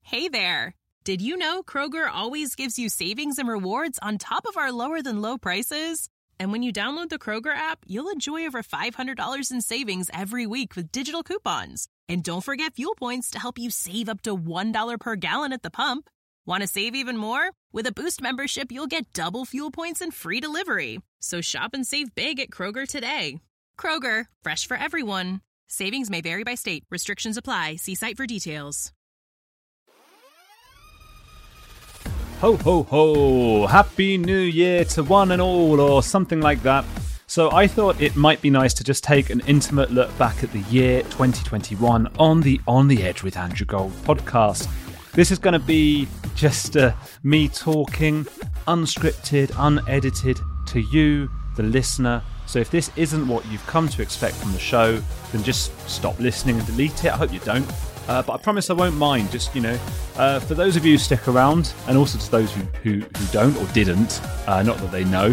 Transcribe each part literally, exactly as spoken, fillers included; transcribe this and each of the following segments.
Hey there! Did you know Kroger always gives you savings and rewards on top of our lower-than-low prices? And when you download the Kroger app, you'll enjoy over five hundred dollars in savings every week with digital coupons. And don't forget fuel points to help you save up to one dollar per gallon at the pump. Want to save even more? With a Boost membership, you'll get double fuel points and free delivery. So shop and save big at Kroger today. Kroger, fresh for everyone. Savings may vary by state. Restrictions apply. See site for details. Ho, ho, ho! Happy New Year to one and all, or something like that. So I thought it might be nice to just take an intimate look back at the year twenty twenty-one on the On the Edge with Andrew Gold podcast. This is going to be just uh, me talking, unscripted, unedited, to you, the listener. So if this isn't what you've come to expect from the show, then just stop listening and delete it. I hope you don't. Uh, but I promise I won't mind. Just, you know, uh, for those of you who stick around, and also to those who, who, who don't or didn't, uh, not that they know,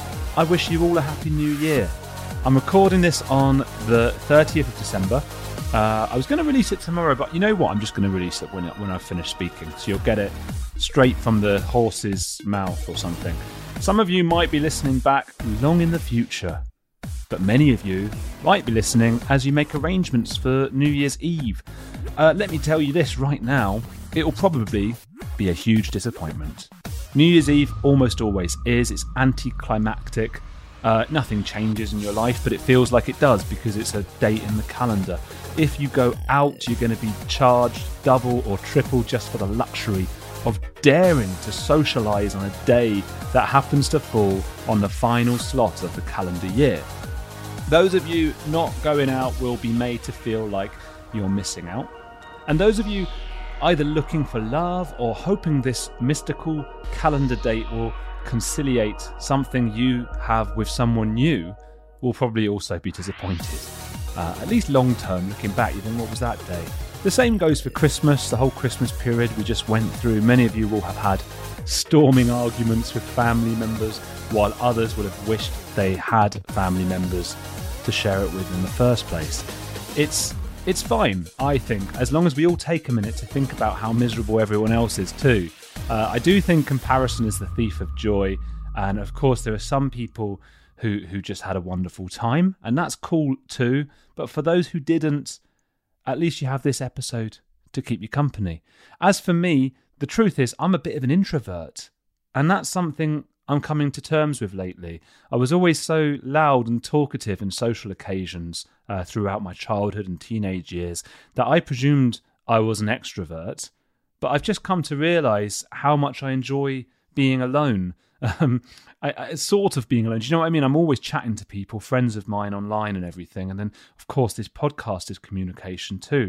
I wish you all a happy new year. I'm recording this on the thirtieth of December. Uh, I was going to release it tomorrow, but you know what? I'm just going to release it when, when I finish speaking. So you'll get it straight from the horse's mouth or something. Some of you might be listening back long in the future, but many of you might be listening as you make arrangements for New Year's Eve. Uh, let me tell you this right now, it will probably be a huge disappointment. New Year's Eve almost always is. It's anticlimactic. Uh, nothing changes in your life, but it feels like it does because it's a date in the calendar. If you go out, you're going to be charged double or triple just for the luxury of daring to socialise on a day that happens to fall on the final slot of the calendar year. Those of you not going out will be made to feel like you're missing out. And those of you either looking for love or hoping this mystical calendar date will conciliate something you have with someone new will probably also be disappointed. Uh, at least long term, looking back, you think, what was that day? The same goes for Christmas, the whole Christmas period we just went through. Many of you will have had storming arguments with family members, while others would have wished they had family members to share it with in the first place. It's It's fine, I think, as long as we all take a minute to think about how miserable everyone else is too. Uh, I do think comparison is the thief of joy, and of course there are some people who, who just had a wonderful time, and that's cool too, but for those who didn't, at least you have this episode to keep you company. As for me, the truth is I'm a bit of an introvert, and that's something I'm coming to terms with lately. I was always so loud and talkative in social occasions uh, throughout my childhood and teenage years that I presumed I was an extrovert, but I've just come to realise how much I enjoy being alone. Um, I, I, sort of being alone. Do you know what I mean? I'm always chatting to people, friends of mine online and everything, and then, of course, this podcast is communication too.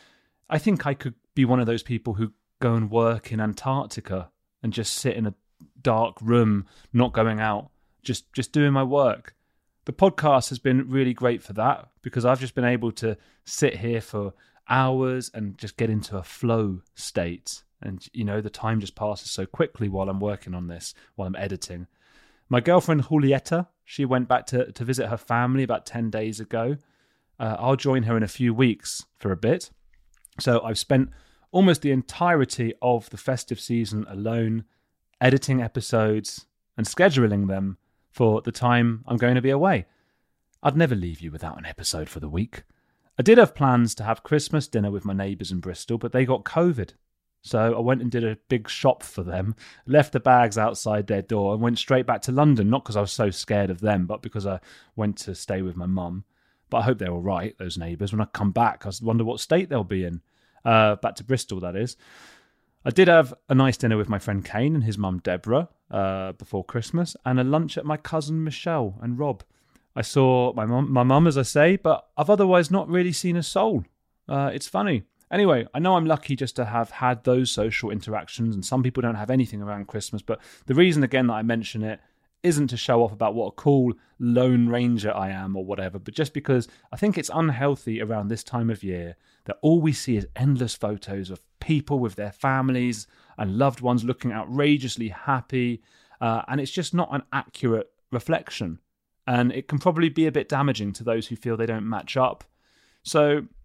I think I could be one of those people who go and work in Antarctica and just sit in a dark room, not going out, just just doing my work. The podcast has been really great for that because I've just been able to sit here for hours and just get into a flow state. And, you know, the time just passes so quickly while I'm working on this, while I'm editing. My girlfriend Julieta, she went back to, to visit her family about ten days ago. Uh, I'll join her in a few weeks for a bit. So I've spent almost the entirety of the festive season alone, editing episodes and scheduling them for the time I'm going to be away. I'd never leave you without an episode for the week. I did have plans to have Christmas dinner with my neighbours in Bristol, but they got COVID. So I went and did a big shop for them, left the bags outside their door and went straight back to London, not because I was so scared of them, but because I went to stay with my mum. But I hope they're all right, those neighbours. When I come back, I wonder what state they'll be in. Uh, back to Bristol, that is. I did have a nice dinner with my friend Kane and his mum Deborah uh, before Christmas, and a lunch at my cousin Michelle and Rob. I saw my mum, my mum, as I say, but I've otherwise not really seen a soul. Uh, it's funny. Anyway, I know I'm lucky just to have had those social interactions, and some people don't have anything around Christmas, but the reason, again, that I mention it isn't to show off about what a cool Lone Ranger I am or whatever, but just because I think it's unhealthy around this time of year that all we see is endless photos of people with their families and loved ones looking outrageously happy, uh, and it's just not an accurate reflection, and it can probably be a bit damaging to those who feel they don't match up. So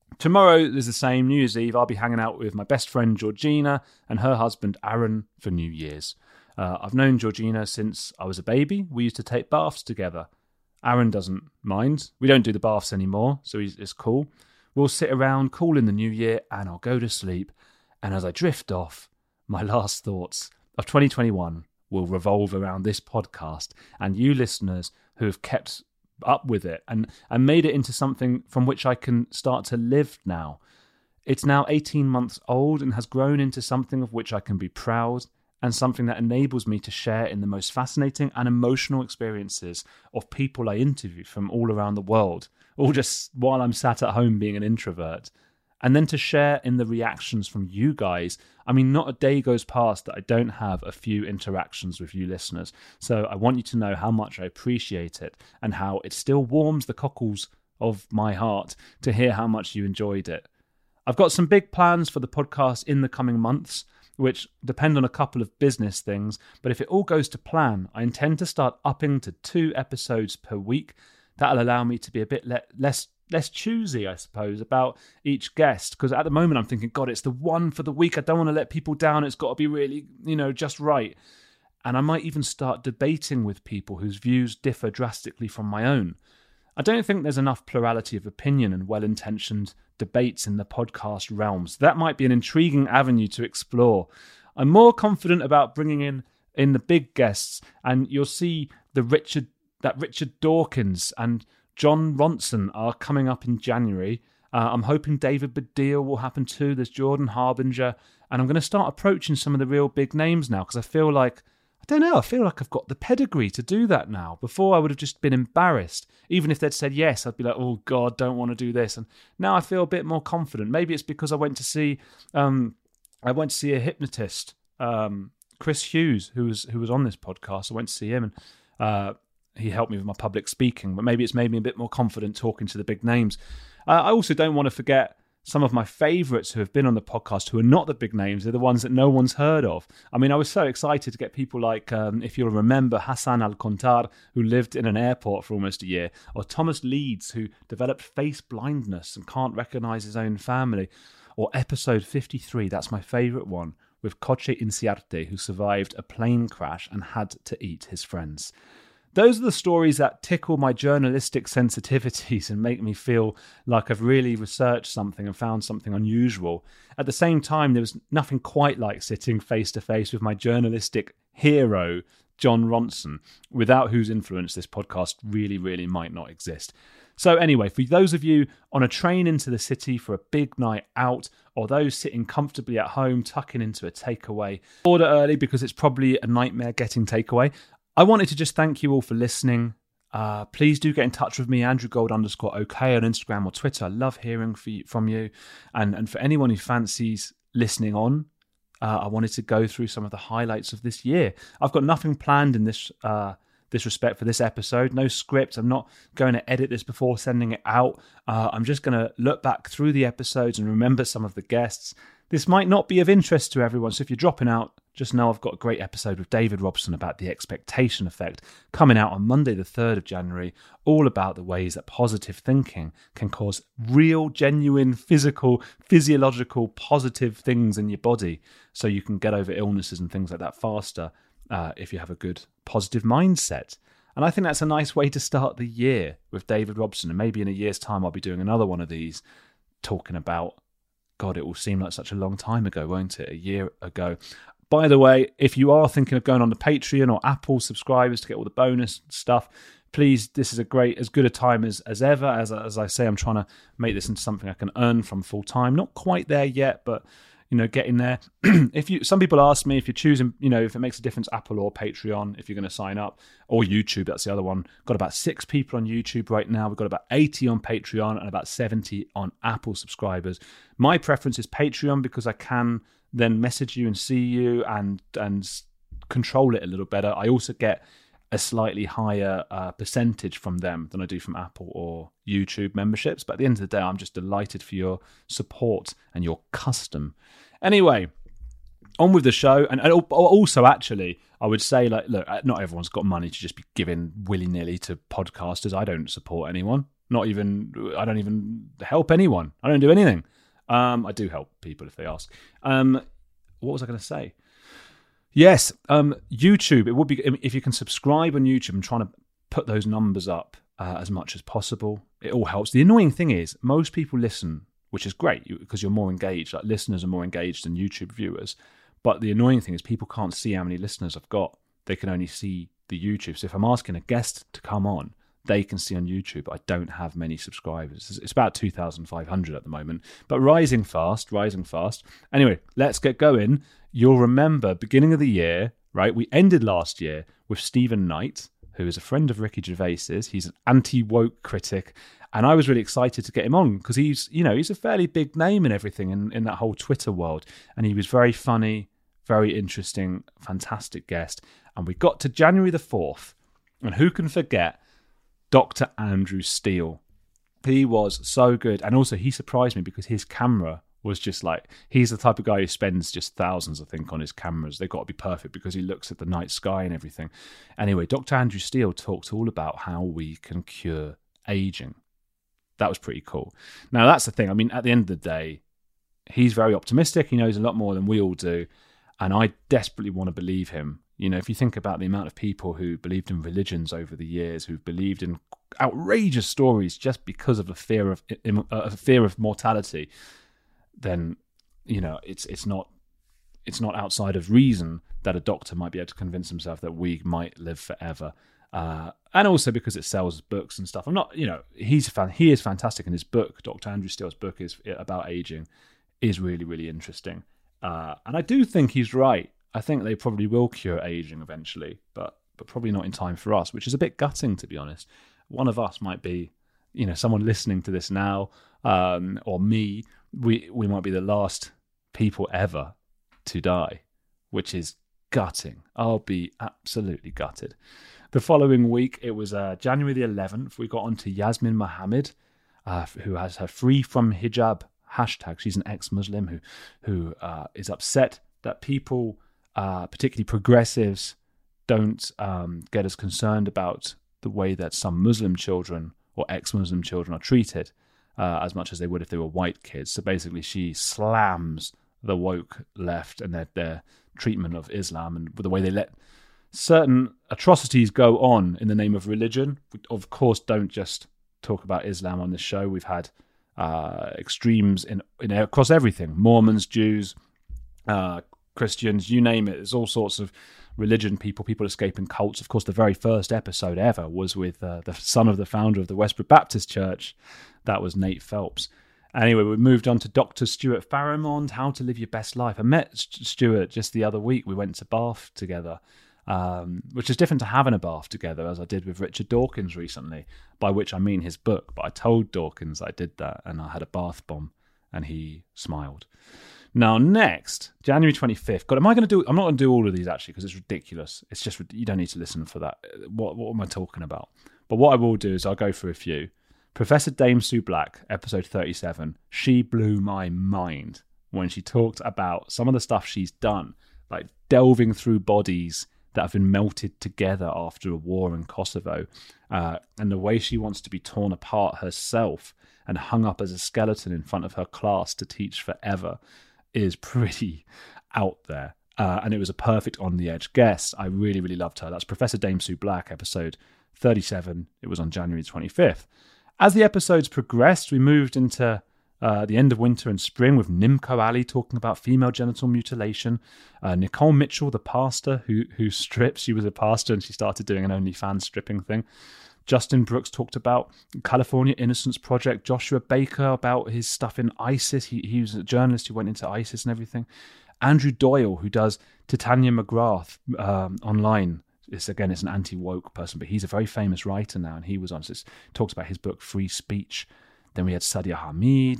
Tomorrow is the same, New Year's Eve. I'll be hanging out with my best friend Georgina and her husband Aaron for New Year's. Uh, I've known Georgina since I was a baby. We used to take baths together. Aaron doesn't mind. We don't do the baths anymore, so he's, it's cool. We'll sit around, cool in the new year, and I'll go to sleep. And as I drift off, my last thoughts of twenty twenty-one will revolve around this podcast and you listeners who have kept up with it and, and made it into something from which I can start to live now. It's now eighteen months old and has grown into something of which I can be proud and something that enables me to share in the most fascinating and emotional experiences of people I interview from all around the world, all just while I'm sat at home being an introvert. And then to share in the reactions from you guys. I mean, not a day goes past that I don't have a few interactions with you listeners. So I want you to know how much I appreciate it and how it still warms the cockles of my heart to hear how much you enjoyed it. I've got some big plans for the podcast in the coming months, which depend on a couple of business things. But if it all goes to plan, I intend to start upping to two episodes per week. That'll allow me to be a bit le- less less choosy, I suppose, about each guest. Because at the moment I'm thinking, God, it's the one for the week. I don't want to let people down. It's got to be really, you know, just right. And I might even start debating with people whose views differ drastically from my own. I don't think there's enough plurality of opinion and well-intentioned debates in the podcast realms. That might be an intriguing avenue to explore. I'm more confident about bringing in, in the big guests, and you'll see the Richard that Richard Dawkins and Jon Ronson are coming up in January. Uh, I'm hoping David Baddiel will happen too. There's Jordan Harbinger. And I'm going to start approaching some of the real big names now because I feel like, I don't know, I feel like I've got the pedigree to do that now. Before I would have just been embarrassed. Even if they'd said yes, I'd be like, oh God, don't want to do this. And now I feel a bit more confident. Maybe it's because I went to see, um, I went to see a hypnotist, um, Chris Hughes, who was who was on this podcast. I went to see him and uh, he helped me with my public speaking, but maybe it's made me a bit more confident talking to the big names. Uh, I also don't want to forget some of my favourites who have been on the podcast who are not the big names. They're the ones that no one's heard of. I mean, I was so excited to get people like, um, if you'll remember, Hassan Al-Kontar, who lived in an airport for almost a year, or Thomas Leeds, who developed face blindness and can't recognise his own family, or episode fifty-three, that's my favourite one, with Coche Inciarte, who survived a plane crash and had to eat his friends. Those are the stories that tickle my journalistic sensitivities and make me feel like I've really researched something and found something unusual. At the same time, there was nothing quite like sitting face to face with my journalistic hero, Jon Ronson, without whose influence this podcast really, really might not exist. So anyway, for those of you on a train into the city for a big night out, or those sitting comfortably at home tucking into a takeaway, order early because it's probably a nightmare getting takeaway. I wanted to just thank you all for listening. Uh, please do get in touch with me, Andrew Gold underscore OK on Instagram or Twitter. I love hearing for you, from you. And, and for anyone who fancies listening on, uh, I wanted to go through some of the highlights of this year. I've got nothing planned in this uh, this respect for this episode. No script. I'm not going to edit this before sending it out. Uh, I'm just going to look back through the episodes and remember some of the guests. This might not be of interest to everyone, so if you're dropping out, just know I've got a great episode with David Robson about the expectation effect coming out on Monday the third of January, all about the ways that positive thinking can cause real, genuine, physical, physiological, positive things in your body so you can get over illnesses and things like that faster uh, if you have a good positive mindset. And I think that's a nice way to start the year with David Robson. And maybe in a year's time I'll be doing another one of these talking about, God, it will seem like such a long time ago, won't it? A year ago. By the way, if you are thinking of going on the Patreon or Apple subscribers to get all the bonus stuff, please, this is a great, as good a time as, as ever. As, as I say, I'm trying to make this into something I can earn from full time. Not quite there yet, but, you know, getting there. If you, some people ask me if you're choosing, you know, if it makes a difference, Apple or Patreon, if you're going to sign up, or YouTube, that's the other one. Got about six people on YouTube right now. We've got about eighty on Patreon and about seventy on Apple subscribers. My preference is Patreon because I can then message you and see you and and control it a little better. I also get a slightly higher uh, percentage from them than I do from Apple or YouTube memberships. But at the end of the day, I'm just delighted for your support and your custom. Anyway, on with the show. And, and also, actually, I would say, like, look, not everyone's got money to just be giving willy-nilly to podcasters. I don't support anyone. Not even, I don't even help anyone. I don't do anything. Um, I do help people if they ask. Um, what was I going to say? Yes, um, YouTube. It would be, if you can subscribe on YouTube, I'm trying to put those numbers up uh, as much as possible. It all helps. The annoying thing is, most people listen, which is great because you're more engaged. Like, listeners are more engaged than YouTube viewers. But the annoying thing is people can't see how many listeners I've got. They can only see the YouTube. So if I'm asking a guest to come on, they can see on YouTube. I don't have many subscribers. It's about two thousand five hundred at the moment, but rising fast, rising fast. Anyway, let's get going. You'll remember, beginning of the year, right? We ended last year with Stephen Knight, who is a friend of Ricky Gervais's. He's an anti-woke critic, and I was really excited to get him on because he's, you know, he's a fairly big name and everything in, in that whole Twitter world, and he was very funny, very interesting, fantastic guest. And we got to January the fourth, and who can forget Doctor Andrew Steele? He was so good. And also he surprised me because his camera was just like, he's the type of guy who spends just thousands, I think, on his cameras. They've got to be perfect because he looks at the night sky and everything. Anyway, Doctor Andrew Steele talked all about how we can cure aging. That was pretty cool. Now, that's the thing. I mean, at the end of the day, he's very optimistic. He knows a lot more than we all do. And I desperately want to believe him. You know, if you think about the amount of people who believed in religions over the years, who've believed in outrageous stories just because of a fear of a fear of mortality, then, you know, it's it's not it's not outside of reason that a doctor might be able to convince himself that we might live forever. Uh, and also because it sells books and stuff. I'm not, you know, he's a fan. He is fantastic, and his book, Doctor Andrew Steele's book, is about aging, is really really interesting. Uh, and I do think he's right. I think they probably will cure aging eventually, but but probably not in time for us, which is a bit gutting, to be honest. One of us might be, you know, someone listening to this now, um, or me. We we might be the last people ever to die, which is gutting. I'll be absolutely gutted. The following week, it was uh, January the eleventh. We got on to Yasmin Mohammed, uh, who has her Free From Hijab hashtag. She's an ex-Muslim who who uh, is upset that people, uh, particularly progressives, don't um, get as concerned about the way that some Muslim children or ex-Muslim children are treated uh, as much as they would if they were white kids. So basically, she slams the woke left and their, their treatment of Islam and the way they let certain atrocities go on in the name of religion. We, of course, don't just talk about Islam on this show. We've had uh, extremes in, in across everything: Mormons, Jews, uh, Christians, you name it. There's all sorts of religion people, people escaping cults. Of course, the very first episode ever was with uh, the son of the founder of the Westbrook Baptist Church. That was Nate Phelps. Anyway, we moved on to Doctor Stuart Farrimond, How to Live Your Best Life. I met Stuart just the other week. We went to Bath together, um, which is different to having a bath together, as I did with Richard Dawkins recently, by which I mean his book. But I told Dawkins I did that, and I had a bath bomb, and he smiled. Now, next, January twenty-fifth. God, am I going to do... I'm not going to do all of these, actually, because it's ridiculous. It's just... You don't need to listen for that. What, what am I talking about? But what I will do is I'll go through a few. Professor Dame Sue Black, episode thirty-seven. She blew my mind when she talked about some of the stuff she's done, like delving through bodies that have been melted together after a war in Kosovo, uh, and the way she wants to be torn apart herself and hung up as a skeleton in front of her class to teach forever is pretty out there. Uh, and it was a perfect on-the-edge guest. I really, really loved her. That's Professor Dame Sue Black, episode thirty-seven. It was on January twenty-fifth. As the episodes progressed, we moved into uh, the end of winter and spring with Nimco Ali talking about female genital mutilation. Uh, Nicole Mitchell, the pastor who who strips. She was a pastor and she started doing an OnlyFans stripping thing. Justin Brooks talked about California Innocence Project. Joshua Baker about his stuff in ISIS. He, he was a journalist who went into ISIS and everything. Andrew Doyle, who does Titania McGrath um, online. It's, again, it's an anti-woke person, but he's a very famous writer now, and he was on this. Talks about his book, Free Speech. Then we had Sadia Hamid.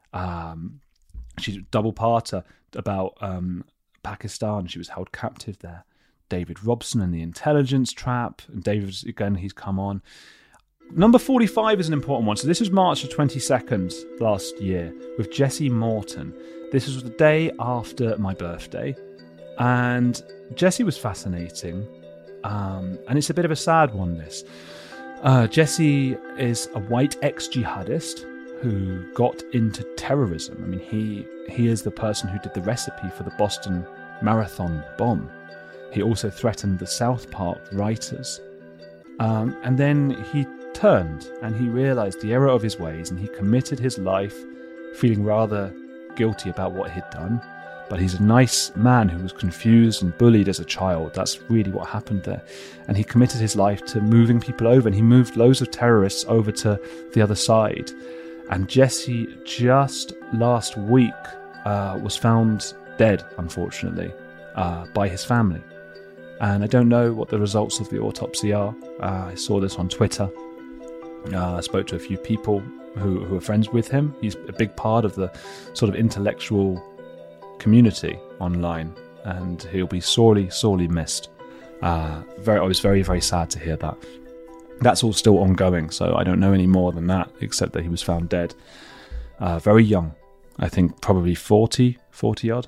Um, she's a double-parter about um, Pakistan. She was held captive there. David Robson and the Intelligence Trap. And David, again, he's come on. Number forty-five is an important one. So this was March the twenty-second last year with Jesse Morton. This was the day after my birthday. And Jesse was fascinating. Um, and it's a bit of a sad one, this. Uh, Jesse is a white ex-jihadist who got into terrorism. I mean, he he is the person who did the recipe for the Boston Marathon bomb. He also threatened the South Park writers. Um, and then he turned and he realized the error of his ways, and he committed his life feeling rather guilty about what he'd done. But he's a nice man who was confused and bullied as a child. That's really what happened there. And he committed his life to moving people over, and he moved loads of terrorists over to the other side. And Jesse, just last week, uh, was found dead, unfortunately, uh, by his family. And I don't know what the results of the autopsy are. Uh, I saw this on Twitter. Uh, I spoke to a few people who, who are friends with him. He's a big part of the sort of intellectual community online, and he'll be sorely, sorely missed. Uh, very, I was very, very sad to hear that. That's all still ongoing, so I don't know any more than that, except that he was found dead. Uh, very young. I think probably forty, forty odd.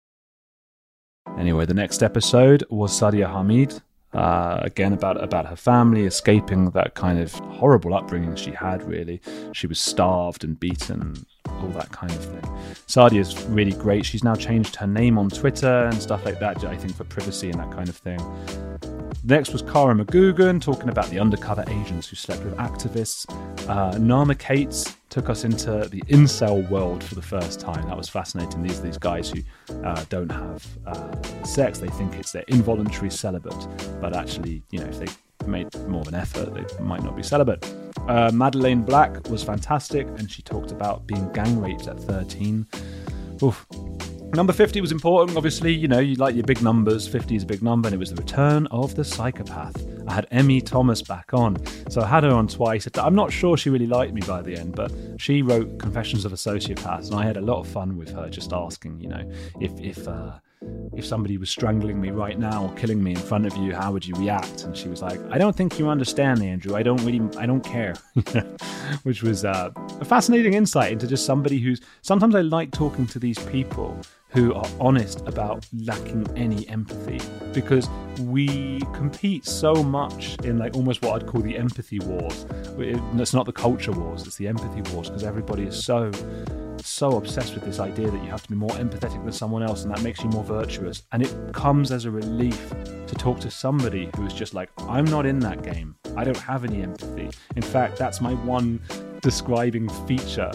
Anyway, the next episode was Sadia Hamid. Uh, again, about about her family escaping that kind of horrible upbringing she had, really. She was starved and beaten, all that kind of thing. Sadia is really great. She's now changed her name on Twitter and stuff like that, I think for privacy and that kind of thing. Next was Kara McGugan, talking about the undercover agents who slept with activists. Uh, Nama Cates took us into the incel world for the first time. That was fascinating. These are these guys who uh, don't have uh, sex. They think it's their involuntary celibate. But actually, you know, if they made more of an effort, they might not be celibate. Uh, Madeleine Black was fantastic, and she talked about being gang raped at thirteen. Oof. Number fifty was important, obviously. You know, you like your big numbers. fifty is a big number, and it was the return of the psychopath. I had Emmy Thomas back on, so I had her on twice. I'm not sure she really liked me by the end, but she wrote Confessions of a Sociopath, and I had a lot of fun with her, just asking, you know, if if uh, if somebody was strangling me right now or killing me in front of you, how would you react? And she was like, I don't think you understand, Andrew. I don't really, I don't care. Which was uh, a fascinating insight into just somebody who's, sometimes I like talking to these people who are honest about lacking any empathy, because we compete so much in like almost what I'd call the empathy wars. It's not the culture wars, it's the empathy wars, because everybody is so so obsessed with this idea that you have to be more empathetic than someone else, and that makes you more virtuous. And it comes as a relief to talk to somebody who is just like, I'm not in that game. I don't have any empathy. In fact, that's my one describing feature.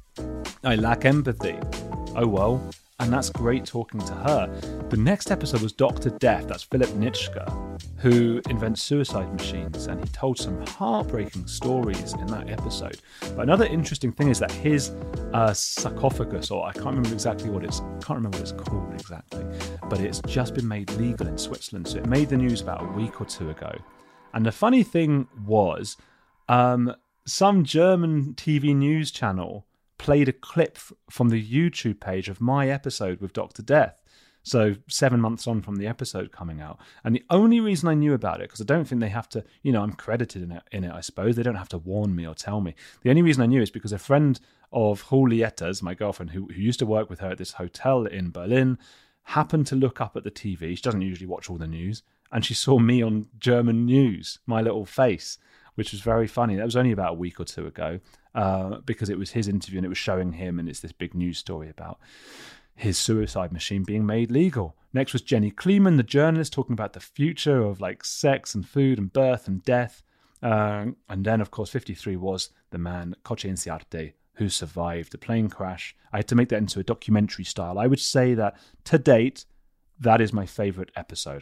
I lack empathy. Oh well. And that's great talking to her. The next episode was Doctor Death. That's Philip Nitschke, who invents suicide machines, and he told some heartbreaking stories in that episode. But another interesting thing is that his uh, sarcophagus, or I can't remember exactly what it's, can't remember what it's called exactly, but it's just been made legal in Switzerland. So it made the news about a week or two ago. And the funny thing was, um, some German T V news channel played a clip from the YouTube page of my episode with Doctor Death. So seven months on from the episode coming out. And the only reason I knew about it, because I don't think they have to, you know, I'm credited in it, in it, I suppose. They don't have to warn me or tell me. The only reason I knew is because a friend of Julietta's, my girlfriend, who, who used to work with her at this hotel in Berlin, happened to look up at the T V. She doesn't usually watch all the news. And she saw me on German news, my little face, which was very funny. That was only about a week or two ago, uh, because it was his interview and it was showing him, and it's this big news story about his suicide machine being made legal. Next was Jenny Kleeman, the journalist, talking about the future of like sex and food and birth and death. Uh, and then, of course, fifty-three was the man, Coche Inciarte, who survived the plane crash. I had to make that into a documentary style. I would say that, to date, that is my favourite episode.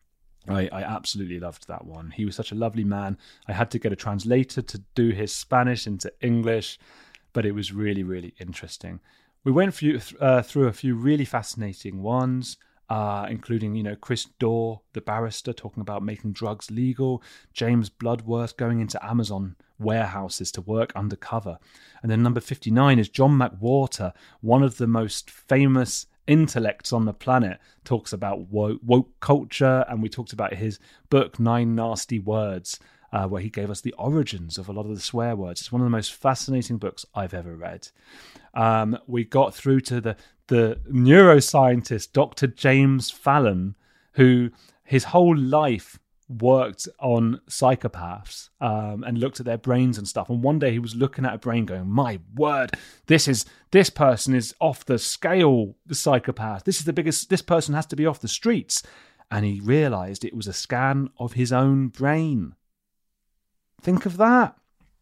I, I absolutely loved that one. He was such a lovely man. I had to get a translator to do his Spanish into English, but it was really, really interesting. We went through, uh, through a few really fascinating ones, uh, including, you know, Chris Dorr, the barrister, talking about making drugs legal, James Bloodworth going into Amazon warehouses to work undercover. And then number fifty-nine is John McWhorter, one of the most famous intellects on the planet, talks about woke, woke culture, and we talked about his book Nine Nasty Words, uh, where he gave us the origins of a lot of the swear words. It's one of the most fascinating books I've ever read. Um, we got through to the the neuroscientist Doctor James Fallon, who his whole life worked on psychopaths um, and looked at their brains and stuff. And one day he was looking at a brain going, my word, this is this person is off the scale, the psychopath. This is the biggest, this person has to be off the streets. And he realized it was a scan of his own brain. Think of that.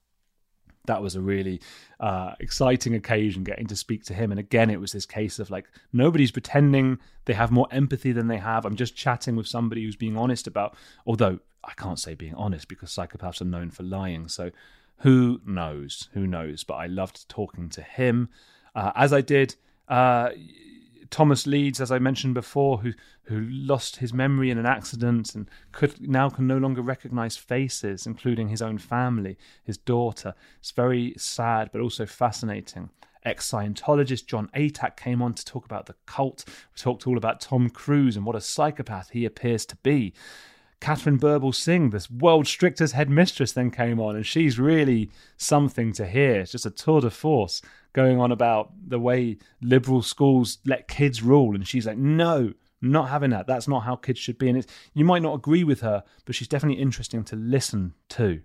That was a really uh, exciting occasion, getting to speak to him. And again, it was this case of like, nobody's pretending they have more empathy than they have. I'm just chatting with somebody who's being honest about, although I can't say being honest because psychopaths are known for lying. So who knows? Who knows? But I loved talking to him, uh, as I did uh, Thomas Leeds, as I mentioned before, who who lost his memory in an accident and could now can no longer recognise faces, including his own family, his daughter. It's very sad, but also fascinating. Ex-Scientologist John Atack came on to talk about the cult. We talked all about Tom Cruise and what a psychopath he appears to be. Catherine Birbal Singh, this world's strictest headmistress, then came on, and she's really something to hear. It's just a tour de force going on about the way liberal schools let kids rule, and she's like, no, not having that. That's not how kids should be. And it's, you might not agree with her, but she's definitely interesting to listen to.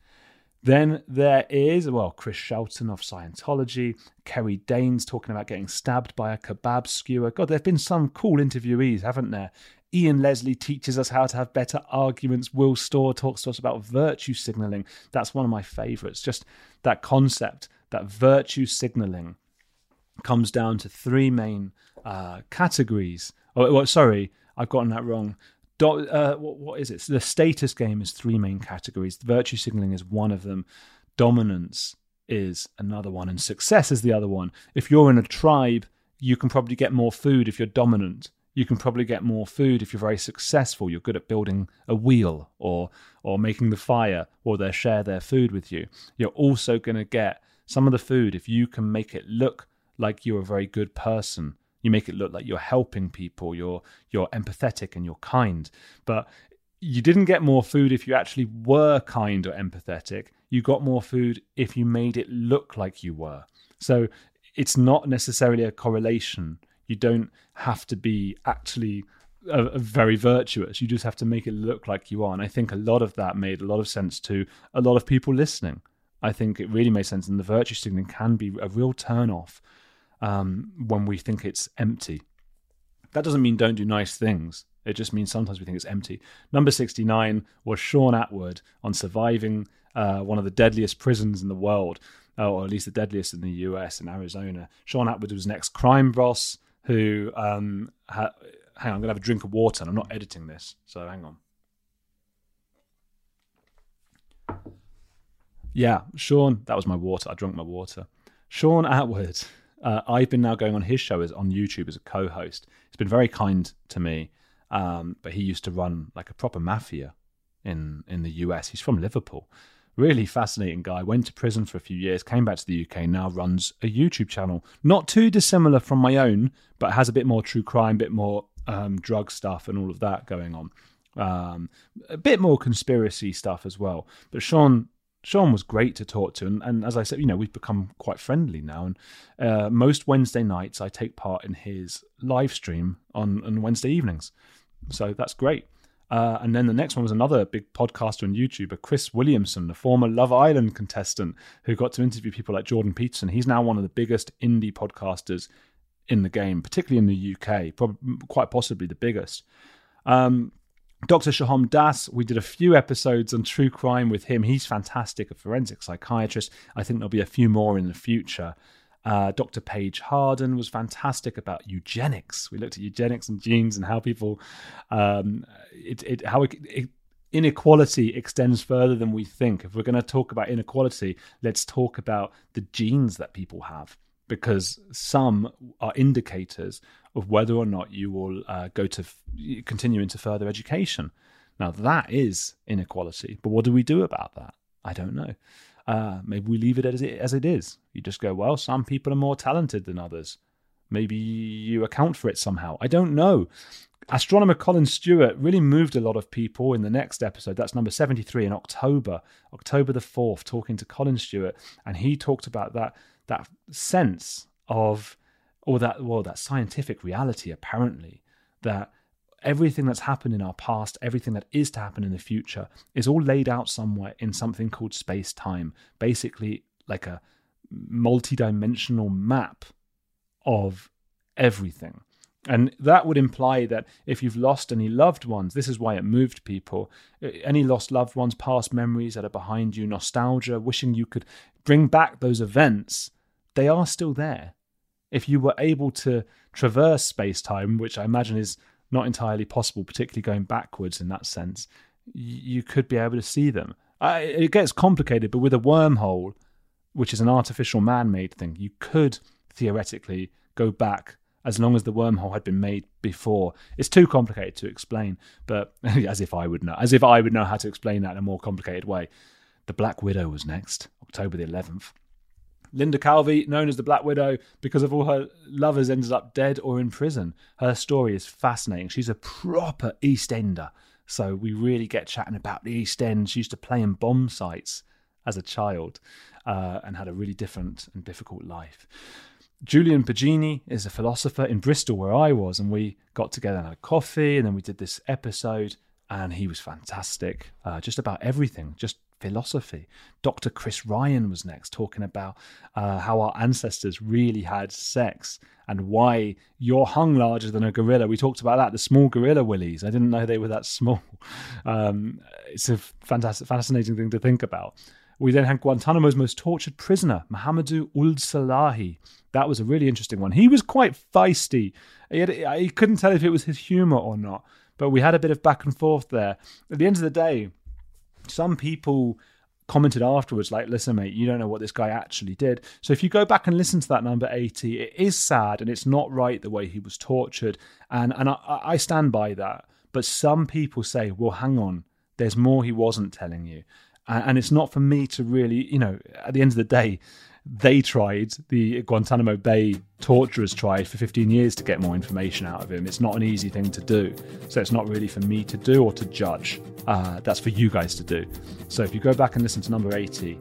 Then there is, well, Chris Shelton of Scientology, Kerry Danes talking about getting stabbed by a kebab skewer. God, there have been some cool interviewees, haven't there? Ian Leslie teaches us how to have better arguments. Will Storr talks to us about virtue signalling. That's one of my favourites. Just that concept, that virtue signalling comes down to three main uh, categories. Oh, well, sorry, I've gotten that wrong. Do, uh, what, what is it? So the status game is three main categories. Virtue signalling is one of them. Dominance is another one. And success is the other one. If you're in a tribe, you can probably get more food if you're dominant. You can probably get more food if you're very successful. You're good at building a wheel or or making the fire, or they share their food with you. You're also going to get some of the food if you can make it look like you're a very good person. You make it look like you're helping people, you're you're empathetic and you're kind. But you didn't get more food if you actually were kind or empathetic. You got more food if you made it look like you were. So it's not necessarily a correlation. You don't have to be actually a, a very virtuous. You just have to make it look like you are. And I think a lot of that made a lot of sense to a lot of people listening. I think it really made sense. And the virtue signaling can be a real turn-off um, when we think it's empty. That doesn't mean don't do nice things. It just means sometimes we think it's empty. Number sixty-nine was Sean Atwood on surviving uh, one of the deadliest prisons in the world, or at least the deadliest in the U S, in Arizona. Sean Atwood was an ex-crime boss who, um, ha- hang on, I'm going to have a drink of water, and I'm not editing this, so hang on. Yeah, Sean, that was my water. I drank my water. Sean Atwood, uh, I've been now going on his show as on YouTube as a co-host. He's been very kind to me, um, but he used to run like a proper mafia in, in the U S. He's from Liverpool. Really fascinating guy. Went to prison for a few years, came back to the U K, now runs a YouTube channel. Not too dissimilar from my own, but has a bit more true crime, bit more um, drug stuff and all of that going on. Um, a bit more conspiracy stuff as well. But Sean Sean was great to talk to. And, and as I said, you know, we've become quite friendly now. And uh, most Wednesday nights, I take part in his live stream on, on Wednesday evenings. So that's great. Uh, and then the next one was another big podcaster and YouTuber, Chris Williamson, the former Love Island contestant who got to interview people like Jordan Peterson. He's now one of the biggest indie podcasters in the game, particularly in the U K, probably, quite possibly the biggest. Um, Doctor Shaham Das, we did a few episodes on true crime with him. He's fantastic, a forensic psychiatrist. I think there'll be a few more in the future. Uh, Doctor Paige Harden was fantastic about eugenics. We looked at eugenics and genes and how people, um, it, it, how it, it, inequality extends further than we think. If we're going to talk about inequality, let's talk about the genes that people have, because some are indicators of whether or not you will uh, go to f- continue into further education. Now that is inequality, but what do we do about that? I don't know. Uh, maybe we leave it as it as it is. You just go, well, some people are more talented than others. Maybe you account for it somehow. I don't know. Astronomer Colin Stewart really moved a lot of people in the next episode. That's number seventy-three in October, October the fourth, talking to Colin Stewart. And he talked about that that sense of, or that, well, that scientific reality, apparently, that everything that's happened in our past, everything that is to happen in the future, is all laid out somewhere in something called space-time. Basically, like a multi-dimensional map of everything. And that would imply that if you've lost any loved ones, this is why it moved people, any lost loved ones, past memories that are behind you, nostalgia, wishing you could bring back those events, they are still there. If you were able to traverse space-time, which I imagine is not entirely possible, particularly going backwards in that sense, you could be able to see them. I, it gets complicated, but with a wormhole, which is an artificial man-made thing, you could theoretically go back as long as the wormhole had been made before. It's too complicated to explain, but as if I would know, as if I would know how to explain that in a more complicated way. The Black Widow was next, October the eleventh. Linda Calvi, known as the Black Widow because of all her lovers, ended up dead or in prison. Her story is fascinating. She's a proper East Ender, so we really get chatting about the East End. She used to play in bomb sites as a child uh, and had a really different and difficult life. Julian Pagini is a philosopher in Bristol where I was, and we got together and had a coffee, and then we did this episode, and he was fantastic. Uh, just about everything, just philosophy. Doctor Chris Ryan was next, talking about uh, how our ancestors really had sex and why you're hung larger than a gorilla. We talked about that, the small gorilla willies. I didn't know they were that small. Um, it's a fantastic, fascinating thing to think about. We then had Guantanamo's most tortured prisoner, Mohamedou Ould Salahi. That was a really interesting one. He was quite feisty. He, had, he couldn't tell if it was his humour or not, but we had a bit of back and forth there. At the end of the day, some people commented afterwards, like, listen, mate, you don't know what this guy actually did. So if you go back and listen to that number eighty, it is sad and it's not right the way he was tortured. And, and I, I stand by that. But some people say, well, hang on, there's more he wasn't telling you. And it's not for me to really, you know, at the end of the day, they tried, the Guantanamo Bay torturers tried for fifteen years to get more information out of him. It's not an easy thing to do. So it's not really for me to do or to judge. Uh, that's for you guys to do. So if you go back and listen to number eighty,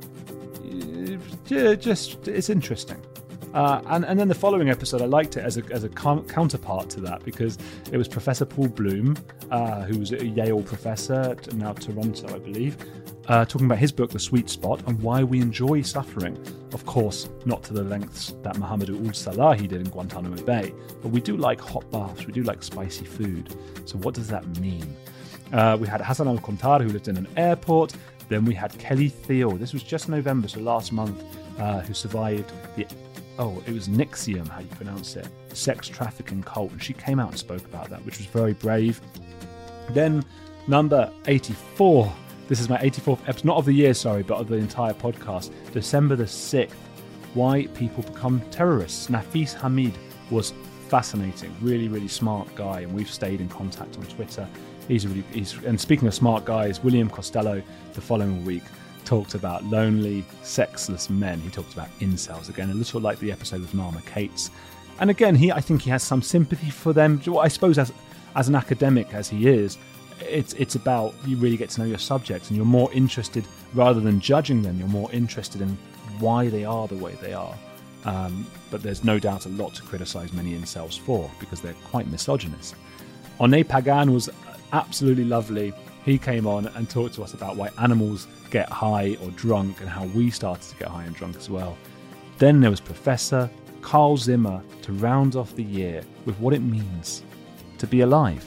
just, it's interesting. Uh, and, and then the following episode, I liked it as a as a com- counterpart to that because it was Professor Paul Bloom, uh, who was a Yale professor, now Toronto, I believe, uh, talking about his book, The Sweet Spot, and why we enjoy suffering. Of course, not to the lengths that Mohamedou Ould Salahi did in Guantanamo Bay, but we do like hot baths, we do like spicy food. So what does that mean? Uh, we had Hassan Al-Kontar, who lived in an airport. Then we had Kelly Thiel. This was just November, so last month, uh, who survived the... Oh, it was Nixium, how you pronounce it, sex trafficking cult. And she came out and spoke about that, which was very brave. Then number eighty-four. This is my eighty-fourth episode, not of the year, sorry, but of the entire podcast. December the sixth. Why people become terrorists. Nafis Hamid was fascinating. Really, really smart guy. And we've stayed in contact on Twitter. He's really, he's, and speaking of smart guys, William Costello, the following week, talked about lonely, sexless men. He talked about incels again, a little like the episode with Norma Cates. And again, he, I think he has some sympathy for them. I suppose as as an academic as he is, it's it's about you really get to know your subjects and you're more interested, rather than judging them, you're more interested in why they are the way they are. Um, but there's no doubt a lot to criticise many incels for because they're quite misogynist. Oné Pagan was absolutely lovely. He came on and talked to us about why animals get high or drunk and how we started to get high and drunk as well. Then there was Professor Carl Zimmer to round off the year with what it means to be alive.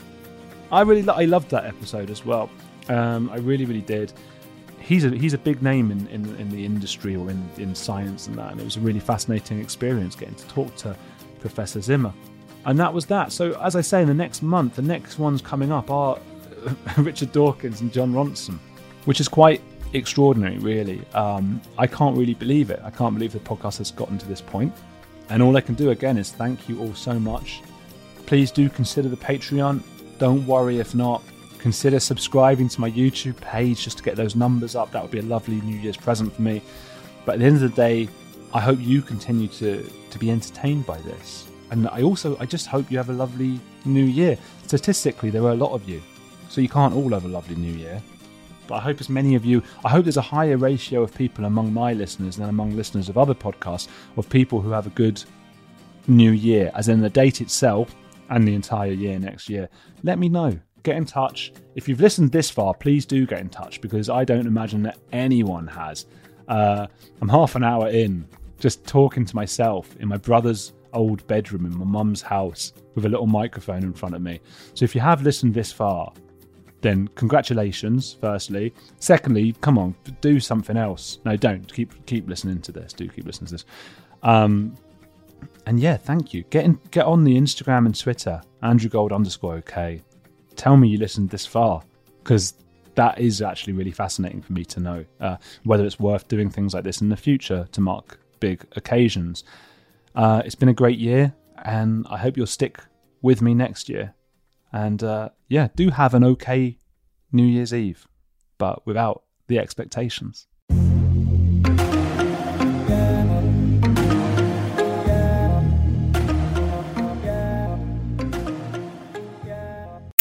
I really lo- I loved that episode as well. Um, I really, really did. He's a he's a big name in, in, in the industry or in, in science and that, and it was a really fascinating experience getting to talk to Professor Zimmer. And that was that. So as I say, in the next month, the next ones coming up are Richard Dawkins and Jon Ronson, which is quite extraordinary, really. Um, I can't really believe it. I can't believe the podcast has gotten to this point. And all I can do, again, is thank you all so much. Please do consider the Patreon. Don't worry if not. Consider subscribing to my YouTube page just to get those numbers up. That would be a lovely New Year's present for me. But at the end of the day, I hope you continue to, to be entertained by this. And I also, I just hope you have a lovely New Year. Statistically, there are a lot of you. So you can't all have a lovely New Year. But I hope as many of you, I hope there's a higher ratio of people among my listeners than among listeners of other podcasts, of people who have a good New Year. As in the date itself, and the entire year next year. Let me know. Get in touch. If you've listened this far, please do get in touch, because I don't imagine that anyone has. Uh, I'm half an hour in, just talking to myself in my brother's old bedroom in my mum's house with a little microphone in front of me. So if you have listened this far, then congratulations, firstly. Secondly, come on, do something else. No, don't. Keep keep listening to this. Do keep listening to this. Um, and yeah, thank you. Get in, get on the Instagram and Twitter, Andrew Gold underscore OK. Tell me you listened this far, because that is actually really fascinating for me to know, uh, whether it's worth doing things like this in the future to mark big occasions. Uh, it's been a great year, and I hope you'll stick with me next year. And uh, yeah, do have an okay New Year's Eve, but without the expectations.